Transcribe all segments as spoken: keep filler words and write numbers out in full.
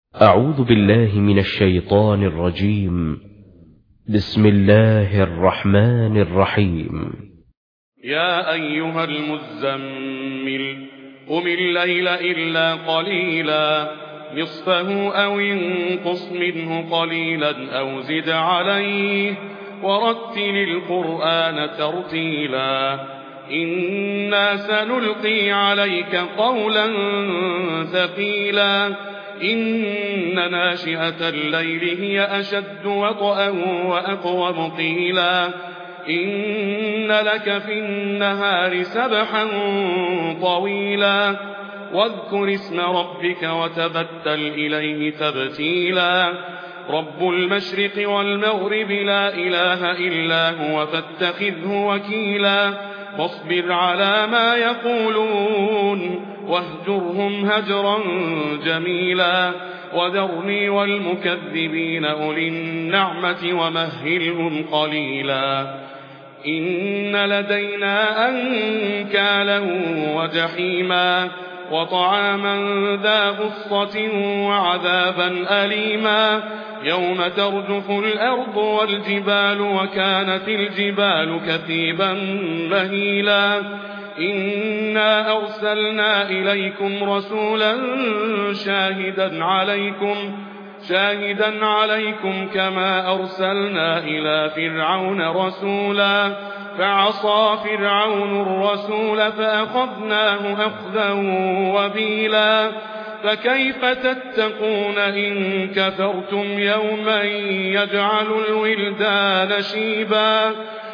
أعوذ بالله من الشيطان الرجيم. بسم الله الرحمن الرحيم. يا أيها المزمل قم الليل إلا قليلا نصفه أو انقص منه قليلا أو زد عليه ورتل القرآن ترتيلا إنا سنلقي عليك قولا ثقيلا إن ناشئة الليل هي أشد وطئا وأقوم قيلا إن لك في النهار سبحا طويلا واذكر اسم ربك وتبتل إليه تبتيلا رب المشرق والمغرب لا إله إلا هو فاتخذه وكيلا واصبر على ما يقولون واهجرهم هجرا جميلا وذرني والمكذبين أولي النعمة ومهلهم قليلا إن لدينا أنكالا وجحيما وطعاما ذا غصة وعذابا أليما يوم ترجف الأرض والجبال وكانت الجبال كثيبا مهيلا إنا أرسلنا إليكم رسولا شاهدا عليكم شاهدا عليكم كما أرسلنا إلى فرعون رسولا فعصى فرعون الرسول فأخذناه أخذا وبيلا فكيف تتقون إن كفرتم يوما يجعل الولدان شيبا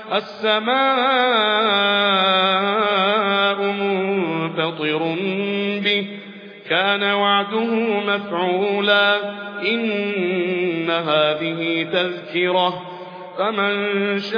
السماء منفطر به كان وعده مفعولا إن هذه تذكرة فمن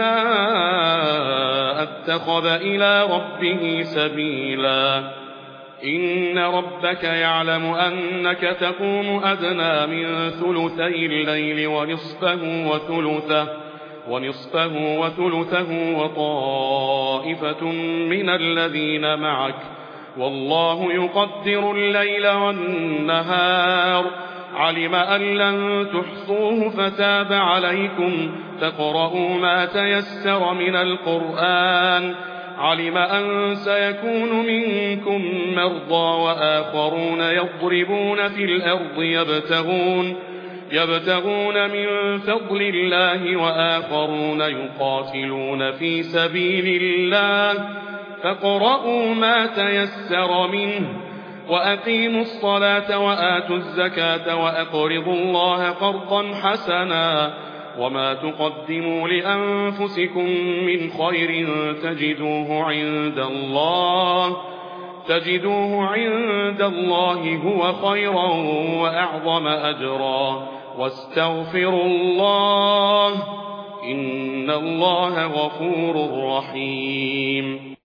شاء اتخذ إلى ربه سبيلا إن ربك يعلم أنك تقوم أدنى من ثلثي الليل ونصفه وثلثه ونصفه وثلثه وطائفة من الذين معك والله يقدر الليل والنهار علم أن لن تحصوه فتاب عليكم فاقرؤوا ما تيسر من القرآن علم أن سيكون منكم مرضى وآخرون يضربون في الأرض يبتغون يبتغون من فضل الله وآخرون يقاتلون في سبيل الله فاقرؤوا ما تيسر منه وأقيموا الصلاة وآتوا الزكاة وأقرضوا الله قرضا حسنا وما تقدموا لأنفسكم من خير تجدوه عند الله تجدوه عند الله هو خيرا وأعظم أجرا واستغفروا الله إن الله غفور رحيم.